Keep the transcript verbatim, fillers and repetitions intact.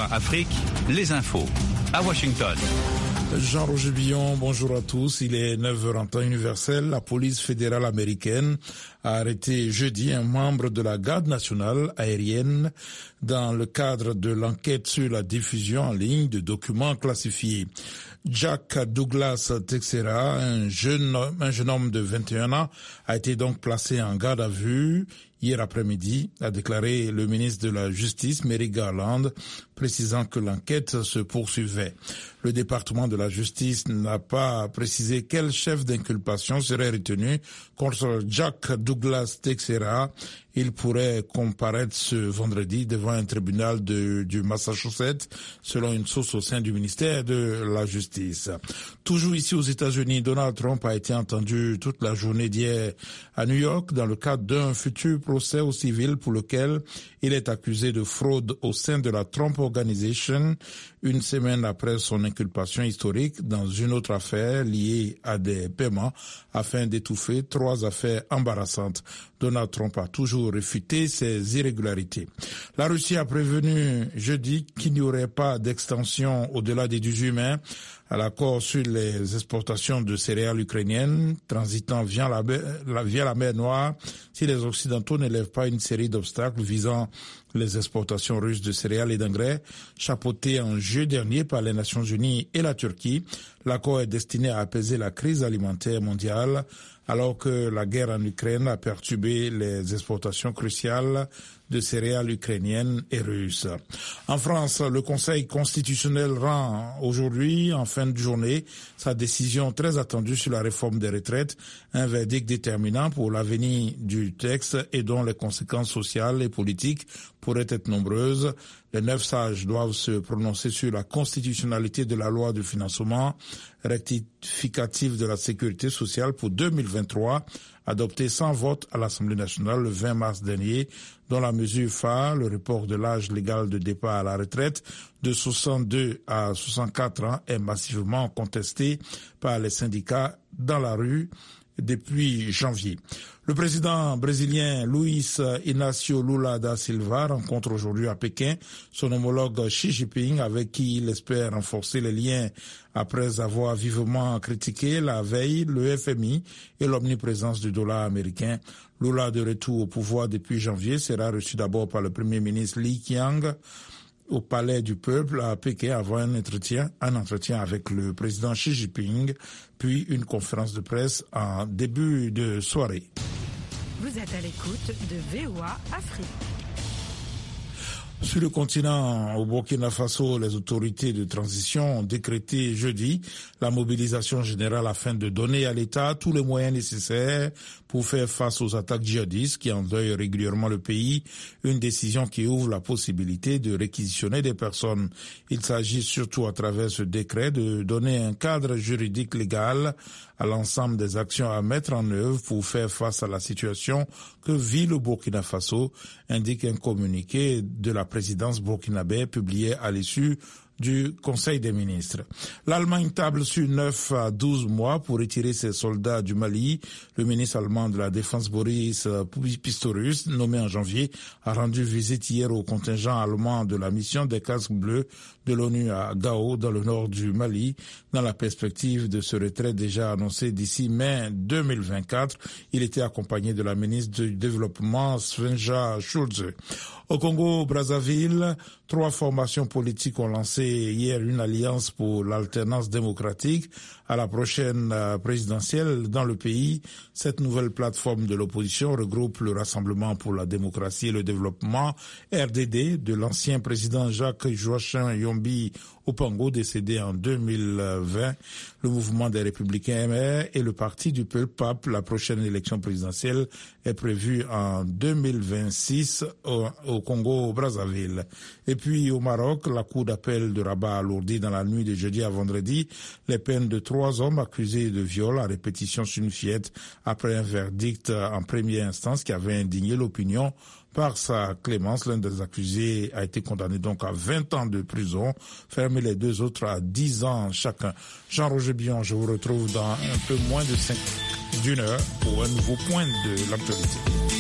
V O A Afrique, les infos à Washington. Jean-Roger Billon, bonjour à tous. Il est neuf heures en temps universel. La police fédérale américaine a arrêté jeudi un membre de la garde nationale aérienne dans le cadre de l'enquête sur la diffusion en ligne de documents classifiés. Jack Douglas Teixeira, un jeune, un jeune homme de vingt et un ans, a été donc placé en garde à vue hier après-midi, a déclaré le ministre de la Justice, Merrick Garland, précisant que l'enquête se poursuivait. Le département de la Justice n'a pas précisé quel chef d'inculpation serait retenu contre Jack Douglas Teixeira. Il pourrait comparaître ce vendredi devant un tribunal de, du Massachusetts, selon une source au sein du ministère de la Justice. Toujours ici aux États-Unis, Donald Trump a été entendu toute la journée d'hier à New York dans le cadre d'un futur procès au civil pour lequel il est accusé de fraude au sein de la Trump Organization, une semaine après son inculpation historique dans une autre affaire liée à des paiements afin d'étouffer trois affaires embarrassantes. Donald Trump a toujours réfuté ces irrégularités. La Russie a prévenu jeudi qu'il n'y aurait pas d'extension au-delà des dix-huit mai à l'accord sur les exportations de céréales ukrainiennes transitant via la, la, via la mer Noire si les Occidentaux n'élèvent pas une série d'obstacles visant les exportations russes de céréales et d'engrais, chapeauté en juillet dernier par les Nations Unies et la Turquie. L'accord est destiné à apaiser la crise alimentaire mondiale alors que la guerre en Ukraine a perturbé les exportations cruciales de céréales ukrainiennes et russes. En France, le Conseil constitutionnel rend aujourd'hui, en fin de journée, sa décision très attendue sur la réforme des retraites, un verdict déterminant pour l'avenir du texte et dont les conséquences sociales et politiques pourraient être nombreuses. Les neuf sages doivent se prononcer sur la constitutionnalité de la loi de financement rectificative de la sécurité sociale pour deux mille vingt-trois, adoptée sans vote à l'Assemblée nationale le vingt mars dernier, dont la mesure phare, le report de l'âge légal de départ à la retraite de soixante-deux à soixante-quatre ans, est massivement contestée par les syndicats dans la rue depuis janvier. Le président brésilien Luiz Inácio Lula da Silva rencontre aujourd'hui à Pékin son homologue Xi Jinping avec qui il espère renforcer les liens après avoir vivement critiqué la veille le F M I et l'omniprésence du dollar américain. Lula, de retour au pouvoir depuis janvier, sera reçu d'abord par le premier ministre Li Qiang au Palais du Peuple à Pékin avant un entretien, un entretien avec le président Xi Jinping, puis une conférence de presse en début de soirée. Vous êtes à l'écoute de V O A Afrique. Sur le continent, au Burkina Faso, les autorités de transition ont décrété jeudi la mobilisation générale afin de donner à l'État tous les moyens nécessaires pour faire face aux attaques djihadistes qui endeuillent régulièrement le pays, une décision qui ouvre la possibilité de réquisitionner des personnes. Il s'agit surtout à travers ce décret de donner un cadre juridique légal à l'ensemble des actions à mettre en œuvre pour faire face à la situation que vit le Burkina Faso, indique un communiqué de la présidence burkinabé publié à l'issue du Conseil des ministres. L'Allemagne table sur neuf à douze mois pour retirer ses soldats du Mali. Le ministre allemand de la Défense Boris Pistorius, nommé en janvier, a rendu visite hier au contingent allemand de la mission des casques bleus de l'ONU à Gao, dans le nord du Mali, dans la perspective de ce retrait déjà annoncé d'ici mai deux mille vingt-quatre. Il était accompagné de la ministre du Développement, Svenja Schulze. Au Congo-Brazzaville, trois formations politiques ont lancé hier une alliance pour l'alternance démocratique à la prochaine présidentielle dans le pays. Cette nouvelle plateforme de l'opposition regroupe le Rassemblement pour la démocratie et le développement, R D D, de l'ancien président Jacques-Joachim Yombi Opango, décédé en deux mille vingt, le mouvement des Républicains M R et le Parti du Peuple P A P. La prochaine élection présidentielle est prévue en deux mille vingt-six au, au Congo-Brazzaville. Et puis au Maroc, la Cour d'appel de Rabat a alourdi dans la nuit de jeudi à vendredi les peines de trois hommes accusés de viol à répétition sur une fillette après un verdict en première instance qui avait indigné l'opinion par sa clémence. L'un des accusés a été condamné donc à vingt ans de prison, fermé les deux autres à dix ans chacun. Jean-Roger Billon, je vous retrouve dans un peu moins de cinq d'une heure pour un nouveau point de l'actualité.